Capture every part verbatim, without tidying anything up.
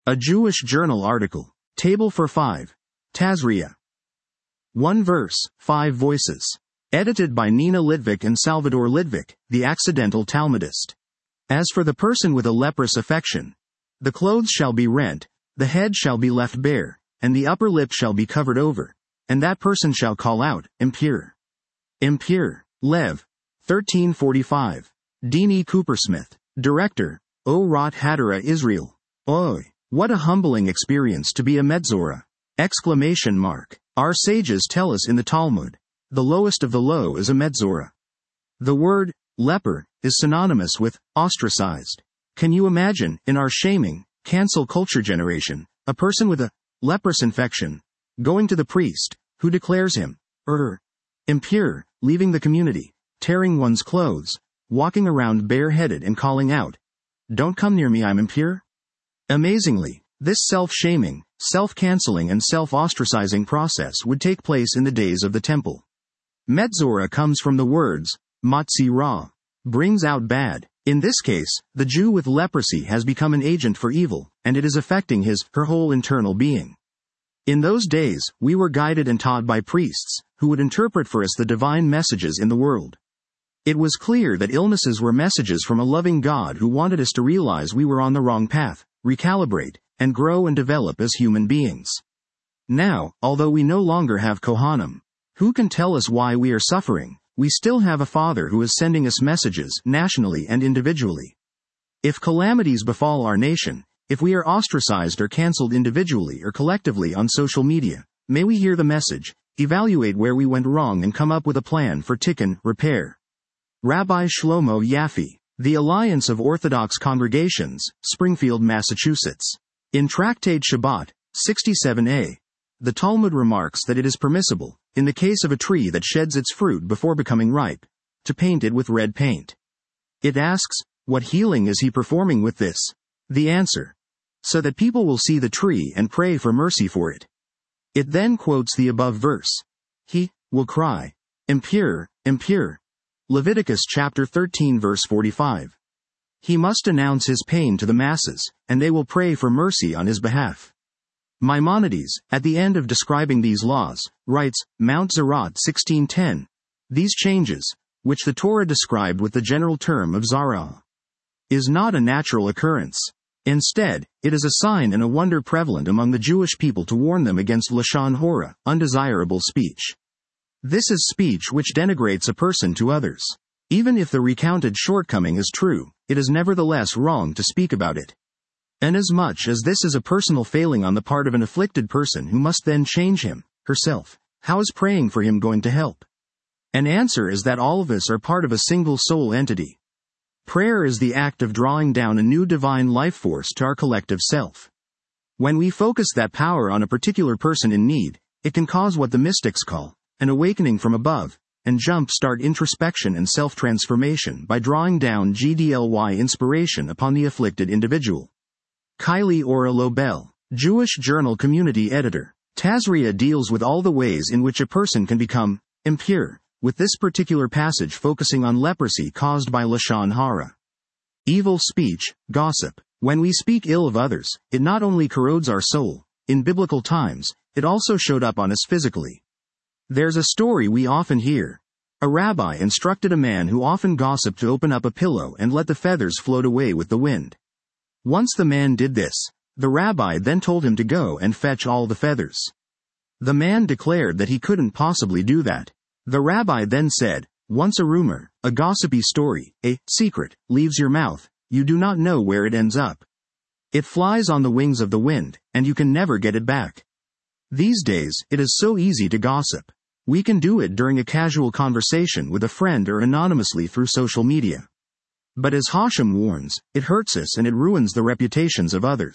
A Jewish Journal article. Table for five. Tazria. One verse, five voices. Edited by Nina Litvik and Salvador Litvik, the accidental Talmudist. As for the person with a leprous affection, the clothes shall be rent, the head shall be left bare, and the upper lip shall be covered over, and that person shall call out, impure. Impure. Lev. thirteen forty-five. Dini Coopersmith. Director. O Rot Hadara Israel. Oy. What a humbling experience to be a Metzora! Exclamation mark. Our sages tell us in the Talmud, the lowest of the low is a Metzora. The word, leper, is synonymous with, ostracized. Can you imagine, in our shaming, cancel culture generation, a person with a, leprous infection, going to the priest, who declares him, er, impure, leaving the community, tearing one's clothes, walking around bareheaded and calling out, don't come near me, I'm impure? Amazingly, this self-shaming, self-canceling and self-ostracizing process would take place in the days of the temple. Metzora comes from the words, matzi ra, brings out bad. In this case, the Jew with leprosy has become an agent for evil, and it is affecting his, her whole internal being. In those days, we were guided and taught by priests, who would interpret for us the divine messages in the world. It was clear that illnesses were messages from a loving God who wanted us to realize we were on the wrong path, recalibrate, and grow and develop as human beings. Now, although we no longer have Kohanim, who can tell us why we are suffering, we still have a Father who is sending us messages, nationally and individually. If calamities befall our nation, if we are ostracized or cancelled individually or collectively on social media, may we hear the message, evaluate where we went wrong and come up with a plan for tikkun, repair. Rabbi Shlomo Yaffe, The Alliance of Orthodox Congregations, Springfield, Massachusetts. In Tractate Shabbat, sixty-seven a, the Talmud remarks that it is permissible, in the case of a tree that sheds its fruit before becoming ripe, to paint it with red paint. It asks, what healing is he performing with this? The answer. So that people will see the tree and pray for mercy for it. It then quotes the above verse. He will cry, impure, impure. Leviticus chapter thirteen verse forty-five. He must announce his pain to the masses, and they will pray for mercy on his behalf. Maimonides, at the end of describing these laws, writes, Mount Zerat sixteen ten. These changes, which the Torah described with the general term of Zara, is not a natural occurrence. Instead, it is a sign and a wonder prevalent among the Jewish people to warn them against Lashon Hora, undesirable speech. This is speech which denigrates a person to others. Even if the recounted shortcoming is true, it is nevertheless wrong to speak about it. Inasmuch as this is a personal failing on the part of an afflicted person who must then change him, herself, how is praying for him going to help? An answer is that all of us are part of a single soul entity. Prayer is the act of drawing down a new divine life force to our collective self. When we focus that power on a particular person in need, it can cause what the mystics call an awakening from above, and jump-start introspection and self-transformation by drawing down G D L Y inspiration upon the afflicted individual. Kylie Ora Lobel, Jewish Journal Community Editor. Tazria deals with all the ways in which a person can become impure, with this particular passage focusing on leprosy caused by Lashon Hara. Evil speech, gossip. When we speak ill of others, it not only corrodes our soul, in biblical times, it also showed up on us physically. There's a story we often hear. A rabbi instructed a man who often gossiped to open up a pillow and let the feathers float away with the wind. Once the man did this, the rabbi then told him to go and fetch all the feathers. The man declared that he couldn't possibly do that. The rabbi then said, once a rumor, a gossipy story, a secret, leaves your mouth, you do not know where it ends up. It flies on the wings of the wind, and you can never get it back. These days, it is so easy to gossip. We can do it during a casual conversation with a friend or anonymously through social media. But as Hashem warns, it hurts us and it ruins the reputations of others.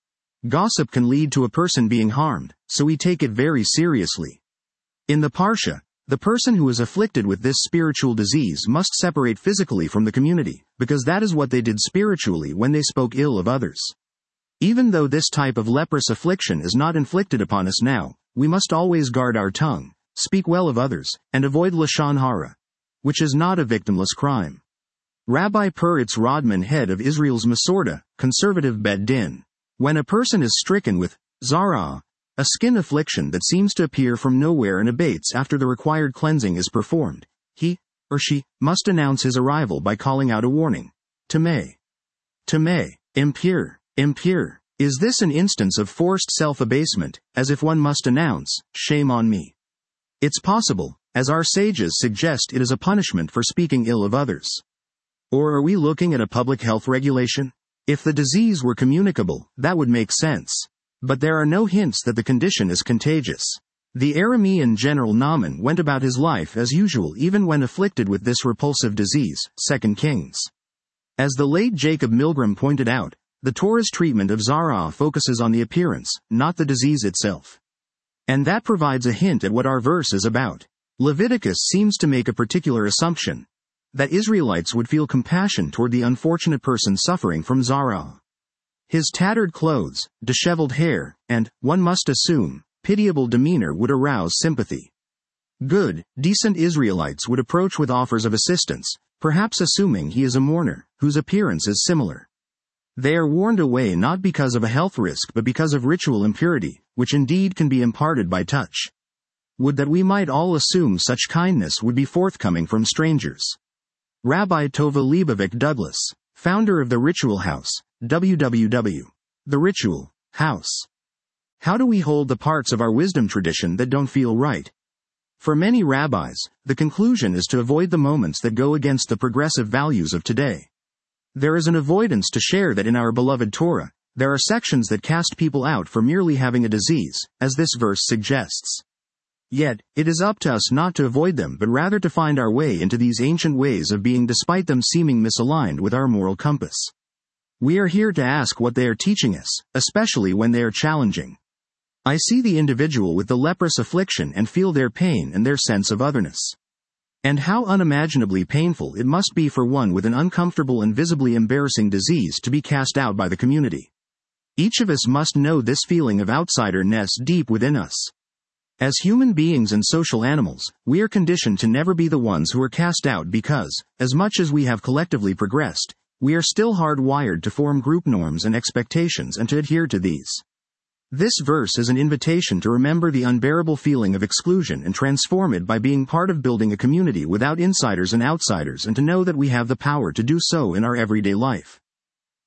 Gossip can lead to a person being harmed, so we take it very seriously. In the Parsha, the person who is afflicted with this spiritual disease must separate physically from the community, because that is what they did spiritually when they spoke ill of others. Even though this type of leprous affliction is not inflicted upon us now, we must always guard our tongue, speak well of others, and avoid Lashon Hara, which is not a victimless crime. Rabbi Peretz Rodman, head of Israel's Masorta, conservative Bet Din, When a person is stricken with zara, a skin affliction that seems to appear from nowhere and abates after the required cleansing is performed, he, or she, must announce his arrival by calling out a warning. Tameh. Tameh, impure, impure. Is this an instance of forced self-abasement, as if one must announce, shame on me? It's possible, as our sages suggest, it is a punishment for speaking ill of others. Or are we looking at a public health regulation? If the disease were communicable, that would make sense. But there are no hints that the condition is contagious. The Aramean general Naaman went about his life as usual even when afflicted with this repulsive disease, Second Kings. As the late Jacob Milgram pointed out, the Torah's treatment of zara focuses on the appearance, not the disease itself. And that provides a hint at what our verse is about. Leviticus seems to make a particular assumption, that Israelites would feel compassion toward the unfortunate person suffering from zara. His tattered clothes, disheveled hair, and, one must assume, pitiable demeanor would arouse sympathy. Good, decent Israelites would approach with offers of assistance, perhaps assuming he is a mourner, whose appearance is similar. They are warned away not because of a health risk but because of ritual impurity, which indeed can be imparted by touch. Would that we might all assume such kindness would be forthcoming from strangers. Rabbi Tova Leibovich Douglas, founder of the Ritual House, w w w dot the ritual house. How do we hold the parts of our wisdom tradition that don't feel right? For many rabbis, the conclusion is to avoid the moments that go against the progressive values of today. There is an avoidance to share that in our beloved Torah, there are sections that cast people out for merely having a disease, as this verse suggests. Yet, it is up to us not to avoid them but rather to find our way into these ancient ways of being despite them seeming misaligned with our moral compass. We are here to ask what they are teaching us, especially when they are challenging. I see the individual with the leprous affliction and feel their pain and their sense of otherness. And how unimaginably painful it must be for one with an uncomfortable and visibly embarrassing disease to be cast out by the community. Each of us must know this feeling of outsider-ness deep within us. As human beings and social animals, we are conditioned to never be the ones who are cast out because, as much as we have collectively progressed, we are still hardwired to form group norms and expectations and to adhere to these. This verse is an invitation to remember the unbearable feeling of exclusion and transform it by being part of building a community without insiders and outsiders and to know that we have the power to do so in our everyday life.